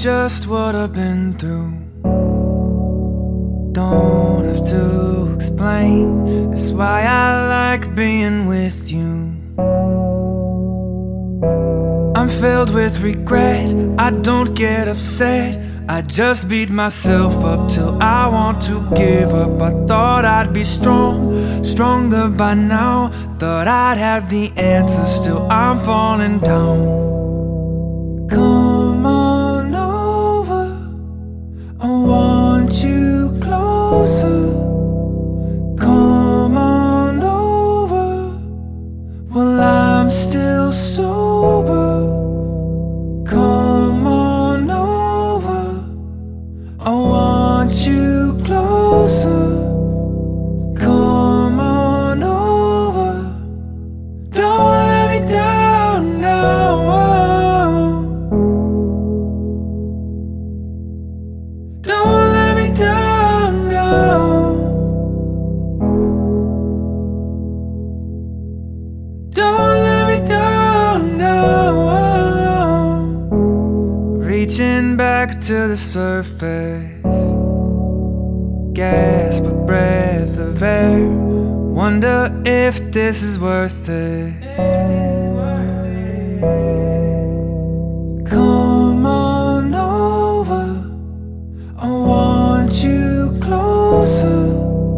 just what I've been through. Don't have to explain, that's why I like being with you. I'm filled with regret, I don't get upset, I just beat myself up till I want to give up. I thought I'd be strong, stronger by now, thought I'd have the answers, still I'm falling down. Come on over, I want you closer. Come on over, well I'm still sober. Come on over, I want you closer. Come on over, don't let me down now. Don't let me down now. Don't let me down now. Reaching back to the surface, gasp a breath of air, wonder if this is worth it. Come on over, I want you closer.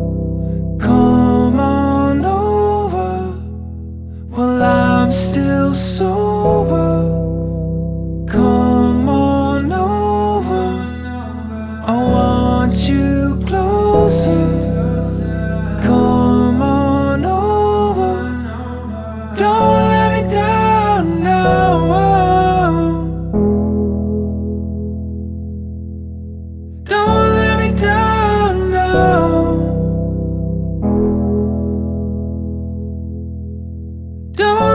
Come on over, well I'm still sober. Come on over, I want you closer. Come on over, don't let me down now. Don't let me down now. Don't